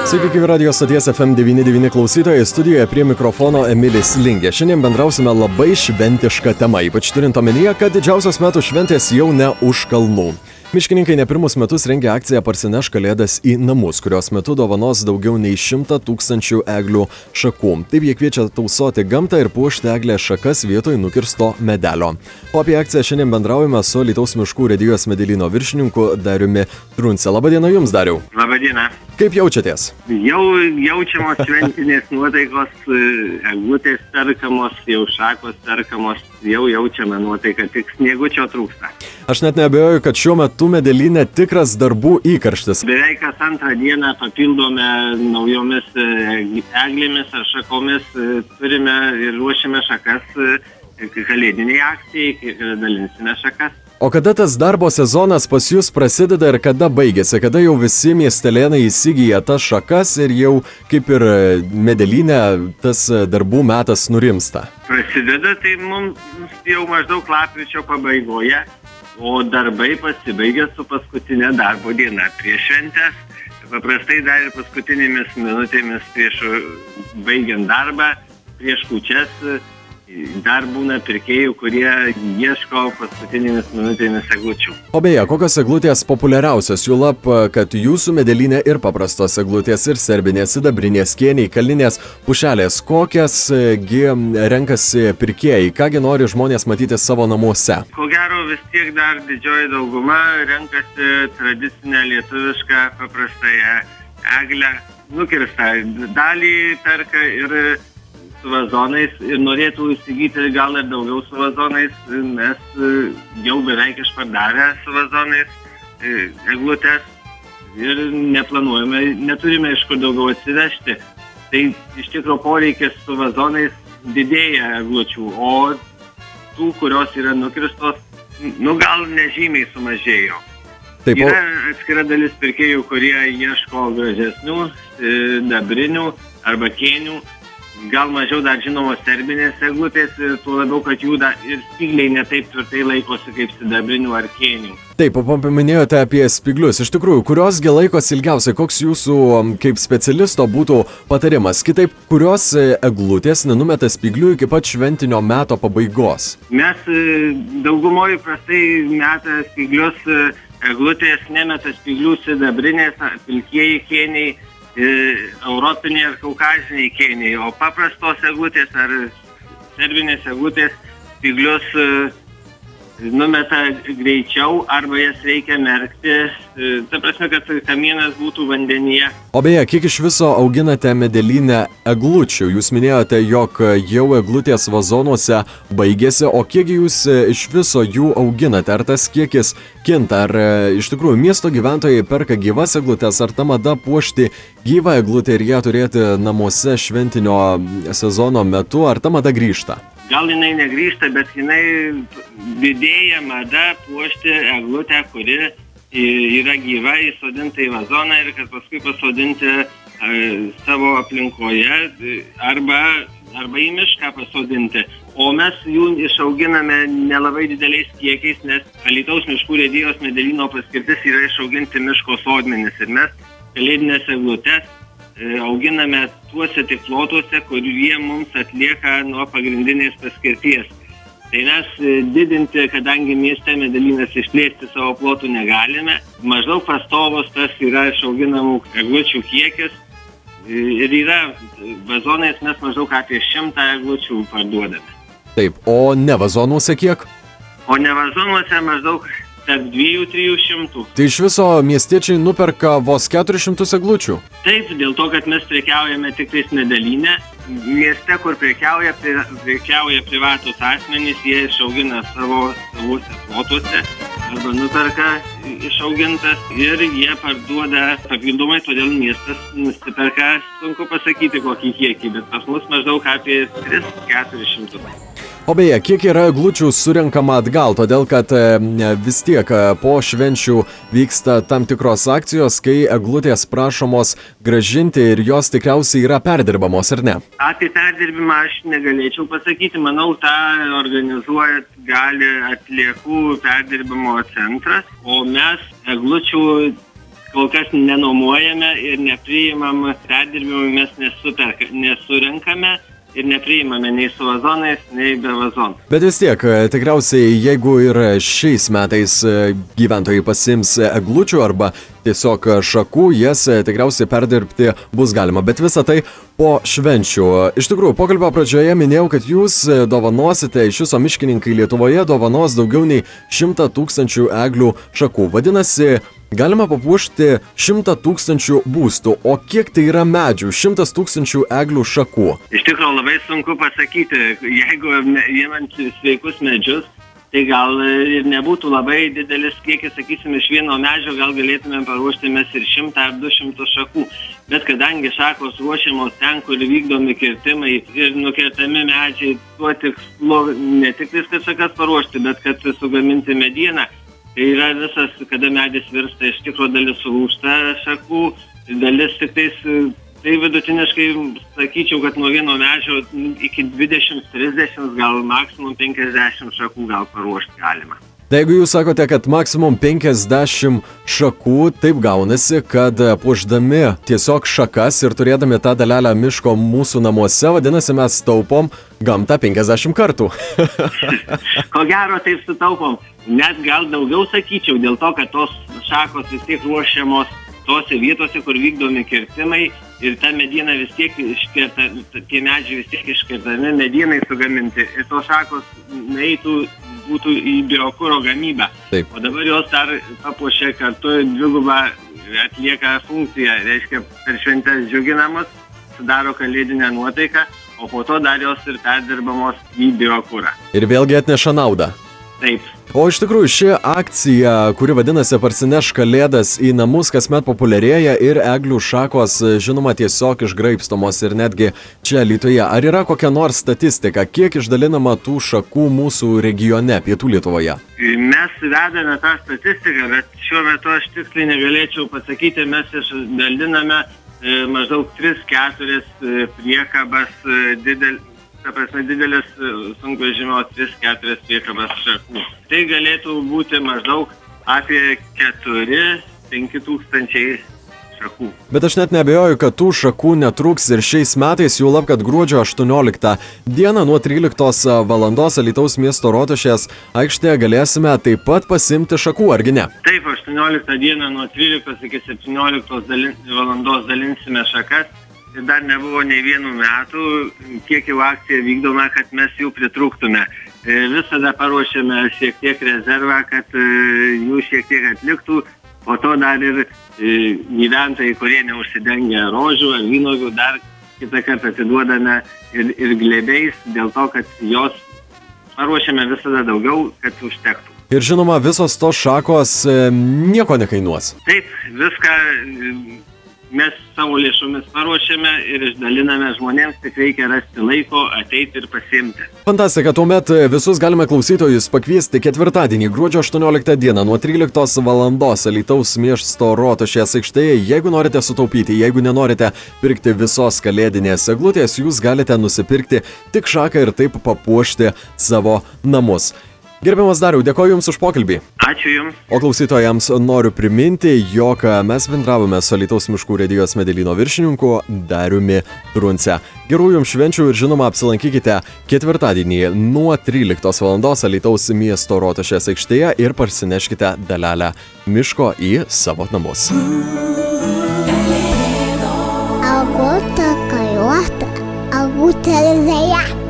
Sveiki, gyvi radijos stoties FM99 klausytojai, studijoje prie mikrofono Emilis Lingė. Šiandien bendrausime labai šventišką temą, ypač turint omenyje, kad didžiausios metų šventės jau ne už kalnų. Miškininkai ne pirmus metus rengia akciją Parsineš kalėdas į namus, kurios metu dovanos daugiau nei 100 000 eglių šakų. Taip jie kviečia tausoti gamtą ir puošti eglės šakas vietoj nukirsto medelio. O apie akciją šiandien bendraujame su Alytaus miškų urėdijos medelyno viršininku Dariumi Trunce. Labadiena Jums, Dariau. Labadiena. Kaip jaučiatės? Jau jaučiamos šventinės nuotaikos, eglutės perkamos, jau šakos perkamos, jau jaučiame nuotaiką, tik sniegučio trūksta. Aš net neabejoju, kad šiuo metu medelyne tikras darbų įkarštis. Beveik kas antrą dieną papildome naujomis eglėmis ar šakomis, turime ir ruošiame šakas kalėdiniai akcijai, dalinsime šakas. O kada tas darbo sezonas pas Jūs prasideda ir kada baigėsi? Kada jau visi miestelėnai įsigyja tas šakas ir jau kaip ir medelyne tas darbų metas nurimsta? Prasideda tai mums jau maždaug lapkričio pabaigoje, o darbai pasibaigia su paskutinė darbo diena prieš šventes. Paprastai dar ir paskutinėmis minutėmis prieš baigiant darbą, prieš kūčias. Dar būna pirkėjų, kurie ieško paskutinėmis minutėmis eglučių. O beje, kokios eglutės populiariausios? Jūlab, kad Jūsų medelyne ir paprastos eglutės, ir serbinės, sidabrinės, kėniai, kalninės, pušelės. Kokiasgi renkasi pirkėjai? Kągi nori žmonės matyti savo namuose? Ko gero vis tiek dar didžioji dauguma renkasi tradicinę lietuvišką paprastąją eglę. Nukirstą dalį perka ir su vazonais ir norėtų įsigyti gal ir daugiau su vazonais. Mes jau beveik išpardavę su vazonais eglutės ir neplanuojame, neturime iš kur daugiau atsivežti. Tai iš tikrųjų poreikis su vazonais didėja eglučių, o tų, kurios yra nukirstos, gal nežymiai sumažėjo. Taip, Yra atskira dalis pirkėjų, kurie ieško gražesnių, dabrinių arba kėnių. Gal mažiau dar žinomos serbinės eglutės, tuo labiau, kad jų ir spygliai netaip tvirtai laikosi kaip sidabrinių ar kėnių. Taip, paminėjote apie spyglius. Iš tikrųjų, kurios laikosi ilgiausiai? Koks Jūsų kaip specialisto būtų patarimas? Kitaip, kurios eglutės nenumeta spyglių iki pat šventinio meto pabaigos? Mes daugumoje prastai meta spyglius, eglutės nemeta spyglių sidabrinės, pilkieji kėniai, europiniai ar kaukaziniai kėniai, o paprastos eglutės ar serbinės eglutės spyglius numeta greičiau arba jas reikia merkti, ta prasme, kad kamienas būtų vandenyje. O beje, kiek iš viso auginate medelyne eglučių? Jūs minėjote, jog jau eglutės vazonuose baigėsi, o kiek Jūs iš viso jų auginate? Ar tas kiekis kinta? Ar iš tikrųjų miesto gyventojai perka gyvas eglutės, ar ta mada puošti gyvą eglutę ir ją turėti namuose šventinio sezono metu, ar ta mada grįžta? Gal jinai negrįžta, bet jinai didėja mada puošti eglutę, kuri yra gyva, įsodinta į vazoną ir kad paskui pasodinti savo aplinkoje arba į mišką pasodinti. O mes jų išauginame nelabai dideliais kiekiais, nes Alytaus miškų urėdijos medelyno paskirtis yra išauginti miško sodmenis ir mes kalėdinės eglutes auginame tuose tik plotuose, kurie mums atlieka nuo pagrindinės paskirties. Tai mes didinti, kadangi mieste medelynas išplėsti savo plotų negalime, maždaug pastovus tas yra išauginamų eglučių kiekis ir yra vazonais mes maždaug apie 100 eglučių parduodame. Taip, o ne vazonuose kiek? O ne vazonuose maždaug tarp 200–300. Tai iš viso miestiečiai nuperka vos 400 eglučių? Taip, dėl to, kad mes prekiaujame tik tais medelyne. Mieste, kur prekiauja privatus asmenys, jie išaugina savuose plotuose arba nuperka išaugintas ir jie parduoda papildomai, todėl miestas nusiperka, sunku pasakyti kokį kiekį, bet pas mus maždaug apie 300–400. O beje, kiek yra eglučių surenkama atgal, todėl kad vis tiek po švenčių vyksta tam tikros akcijos, kai eglutės prašomos grąžinti ir jos tikriausiai yra perdirbamos, ar ne? Apie perdirbimą aš negalėčiau pasakyti, manau, tą organizuoja gali atliekų perdirbimo centras, o mes eglučių kol kas nenuomojame ir nepriimam perdirbimui, mes nesurenkame ir nepriimame nei su vazonais, nei be vazonų. Bet vis tiek, tikriausiai, jeigu ir šiais metais gyventojai pasiims eglučių arba tiesiog šakų, jas tikriausiai perdirbti bus galima. Bet visą tai po švenčių. Iš tikrųjų, pokalbio pradžioje minėjau, kad jūs dovanosite, iš viso miškininkai Lietuvoje dovanos daugiau nei 100 000 eglių šakų. Vadinasi, galima papuošti 100 000 būstų. O kiek tai yra medžių? 100 000 eglių šakų. Iš tikrųjų labai sunku pasakyti. Jeigu imant sveikus medžius, tai gal ir nebūtų labai didelis kiekis, sakysim, iš vieno medžio gal galėtume paruošti mes ir 100 ar 200 šakų. Bet kadangi šakos ruošiamos ten, kur vykdomi kirtimai ir nukertami medžiai, tuo tikslu ne tik viskas šakas paruošti, bet kad sugaminti medieną. Tai yra visas, kada medis virsta, iš tikrųjų dalis sulūžta šakų, dalis tik tais, tai vidutiniškai sakyčiau, kad nuo vieno medžio iki 20-30, gal maksimum 50 šakų gal paruošti galima. Tai jeigu jūs sakote, kad maksimum 50 šakų, taip gaunasi, kad puošdami tiesiog šakas ir turėdami tą dalelę miško mūsų namuose, vadinasi, mes taupom gamtą 50 kartų. Ko gero taip sutaupom. Net gal daugiau sakyčiau, dėl to, kad tos šakos vis tiek ruošiamos tose vietose, kur vykdomi kirtimai ir ta mediena vis tiek iškerta, tie medžiai vis tiek iškertami, medienai sugaminti ir tos šakos būtų į biokuro gamybą. Taip. O dabar jos dar papuošia kartu dvigubą atlieka funkciją, reiškia per šventes džiuginamus, sudaro kalėdinę nuotaiką, o po to dar jos ir perdirbamos į biokurą. Ir vėlgi atneša naudą. Taip. O iš tikrųjų ši akcija, kuri vadinasi Parsineš kalėdas į namus, kasmet populiarėja ir eglių šakos, žinoma, tiesiog išgraibstomos ir netgi čia Alytuje. Ar yra kokia nors statistika, kiek išdalinama tų šakų mūsų regione, pietų Lietuvoje? Mes vedame tą statistiką, bet šiuo metu aš tiksliai negalėčiau pasakyti, mes išdaliname maždaug 3-4 priekabas didelis sunkvežimio 3-4 priekabas šakų. Tai galėtų būti maždaug apie 4-5 tūkstančiai šakų. Bet aš net neabejoju, kad tų šakų netrūks ir šiais metais, juolab, kad gruodžio 18 dieną nuo 13 valandos Alytaus miesto rotušės aikštėje galėsime taip pat pasiimti šakų, argi ne? Taip, 18 dieną nuo 13 iki 17 valandos dalinsime šakas. Ir dar nebuvo nei vienų metų, kiek jau akcija vykdoma, kad mes jų pritrūktume. Visada paruošiame šiek tiek rezervą, kad jų šiek tiek atliktų, po to dar ir gyventojai, kurie neužsidengia rožių ar vynuogių, dar kitą kartą atiduodame ir glėbiais, dėl to, kad jos paruošiame visada daugiau, kad užtektų. Ir žinoma, visos tos šakos nieko nekainuos. Taip, viską mes savo lėšomis paruošiame ir išdaliname žmonėms, tik reikia rasti laiko, ateiti ir pasiimti. Fantastika, tuomet visus galime klausytojus pakviesti ketvirtadienį, gruodžio 18 dieną nuo 13 valandos Alytaus miesto rotušės aikštėje. Jeigu norite sutaupyti, jeigu nenorite pirkti visos kalėdinės eglutės, jūs galite nusipirkti tik šaką ir taip papuošti savo namus. Gerbiamas Dariau, dėkoju Jums už pokalbį. Ačiū Jums. O klausytojams noriu priminti, jog mes bendravome su Alytaus miškų urėdijos Medelyno viršininku Dariumi Trunce. Gerų Jums švenčių ir žinoma apsilankykite ketvirtadienį nuo 13 valandos Alytaus miesto rotušės aikštėje ir parsineškite dalelę miško į savo namus. Agota kajota, agutė lėja.